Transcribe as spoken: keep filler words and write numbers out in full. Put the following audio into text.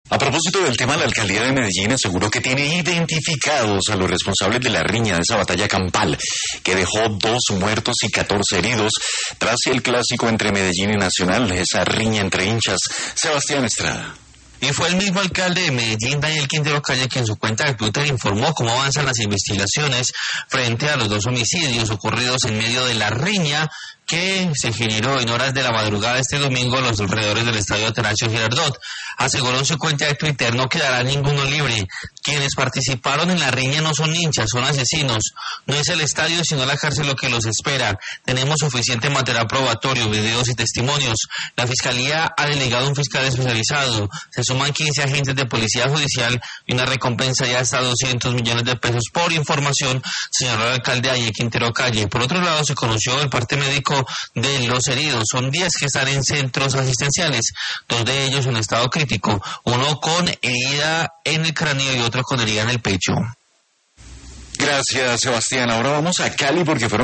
A propósito del tema, la alcaldía de Medellín aseguró que tiene identificados a los responsables de la riña de esa batalla campal, que dejó dos muertos y catorce heridos tras el clásico entre Medellín y Nacional, esa riña entre hinchas. Sebastián Estrada. Y fue el mismo alcalde de Medellín, Daniel Quintero Calle, que en su cuenta de Twitter informó cómo avanzan las investigaciones frente a los dos homicidios ocurridos en medio de la riña que se generó en horas de la madrugada este domingo en los alrededores del estadio Atanasio Girardot. Aseguró en su cuenta de Twitter: no quedará ninguno libre. Quienes participaron en la riña no son hinchas, son asesinos. No es el estadio sino la cárcel lo que los espera. Tenemos suficiente material probatorio, videos y testimonios. La Fiscalía ha delegado un fiscal especializado. Se suman quince agentes de policía judicial y una recompensa de hasta doscientos millones de pesos por información, señaló el alcalde Daniel Quintero Calle. Por otro lado, se conoció el parte médico de los heridos. Son diez que están en centros asistenciales, dos de ellos en estado crítico, uno con herida en el cráneo y otro con herida en el pecho. Gracias, Sebastián. Ahora vamos a Cali porque fueron